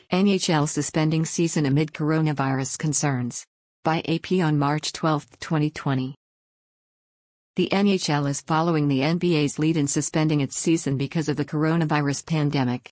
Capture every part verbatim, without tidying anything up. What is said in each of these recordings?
N H L suspending season amid coronavirus concerns. By A P on March twelfth, twenty twenty. The N H L is following the N B A's lead in suspending its season because of the coronavirus pandemic.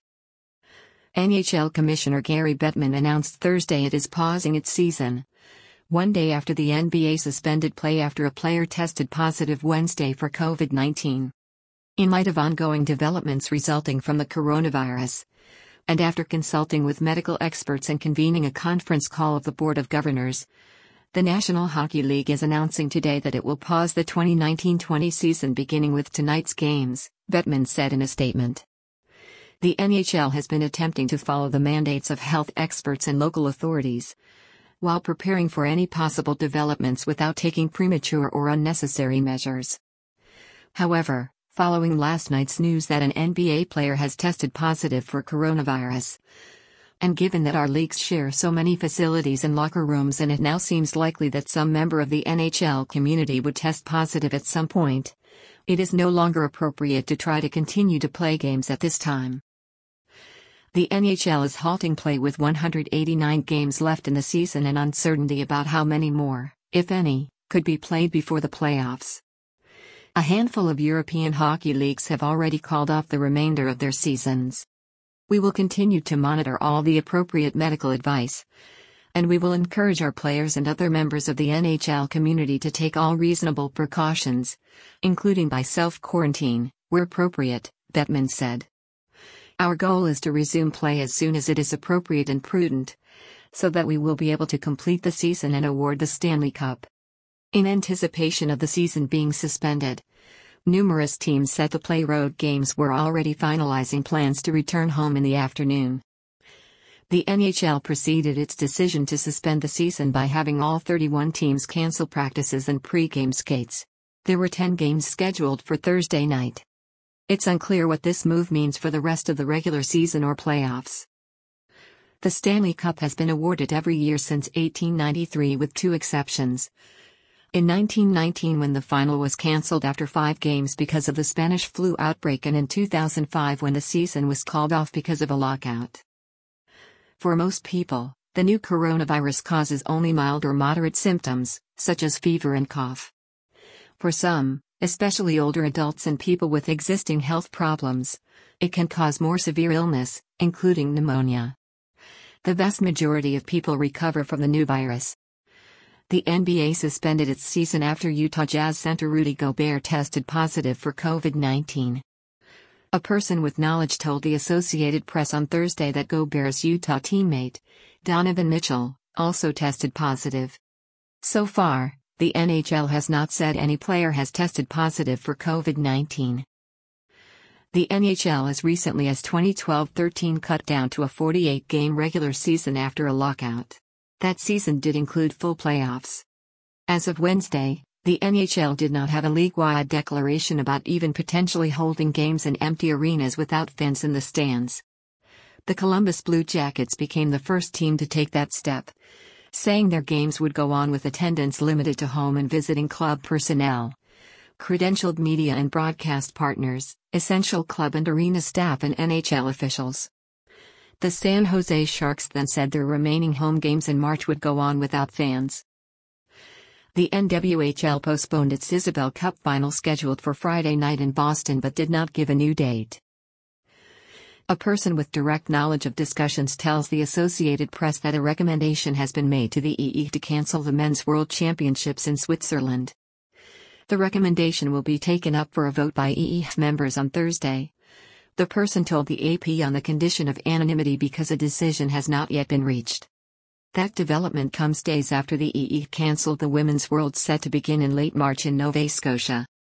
N H L Commissioner Gary Bettman announced Thursday it is pausing its season, one day after the N B A suspended play after a player tested positive Wednesday for COVID nineteen. In light of ongoing developments resulting from the coronavirus, and after consulting with medical experts and convening a conference call of the Board of Governors, the National Hockey League is announcing today that it will pause the twenty nineteen twenty season beginning with tonight's games, Bettman said in a statement. The N H L has been attempting to follow the mandates of health experts and local authorities, while preparing for any possible developments without taking premature or unnecessary measures. However, following last night's news that an N B A player has tested positive for coronavirus, and given that our leagues share so many facilities and locker rooms and it now seems likely that some member of the N H L community would test positive at some point, it is no longer appropriate to try to continue to play games at this time. The N H L is halting play with one hundred eighty-nine games left in the season and uncertainty about how many more, if any, could be played before the playoffs. A handful of European hockey leagues have already called off the remainder of their seasons. We will continue to monitor all the appropriate medical advice, and we will encourage our players and other members of the N H L community to take all reasonable precautions, including by self-quarantine, where appropriate, Bettman said. Our goal is to resume play as soon as it is appropriate and prudent, so that we will be able to complete the season and award the Stanley Cup. In anticipation of the season being suspended, numerous teams set to play road games were already finalizing plans to return home in the afternoon. The N H L preceded its decision to suspend the season by having all thirty-one teams cancel practices and pre-game skates. There were ten games scheduled for Thursday night. It's unclear what this move means for the rest of the regular season or playoffs. The Stanley Cup has been awarded every year since eighteen ninety-three with two exceptions. In nineteen nineteen when the final was cancelled after five games because of the Spanish flu outbreak, and in two thousand five when the season was called off because of a lockout. For most people, the new coronavirus causes only mild or moderate symptoms, such as fever and cough. For some, especially older adults and people with existing health problems, it can cause more severe illness, including pneumonia. The vast majority of people recover from the new virus. The N B A suspended its season after Utah Jazz center Rudy Gobert tested positive for COVID nineteen. A person with knowledge told the Associated Press on Thursday that Gobert's Utah teammate, Donovan Mitchell, also tested positive. So far, the N H L has not said any player has tested positive for COVID nineteen. The N H L as recently as twenty twelve thirteen cut down to a forty-eight game regular season after a lockout. That season did include full playoffs. As of Wednesday, the N H L did not have a league-wide declaration about even potentially holding games in empty arenas without fans in the stands. The Columbus Blue Jackets became the first team to take that step, saying their games would go on with attendance limited to home and visiting club personnel, credentialed media and broadcast partners, essential club and arena staff and N H L officials. The San Jose Sharks then said their remaining home games in March would go on without fans. The N W H L postponed its Isabelle Cup final scheduled for Friday night in Boston but did not give a new date. A person with direct knowledge of discussions tells the Associated Press that a recommendation has been made to the E E to cancel the Men's World Championships in Switzerland. The recommendation will be taken up for a vote by E E members on Thursday. The person told the A P on the condition of anonymity because a decision has not yet been reached. That development comes days after the E E cancelled the Women's World set to begin in late March in Nova Scotia.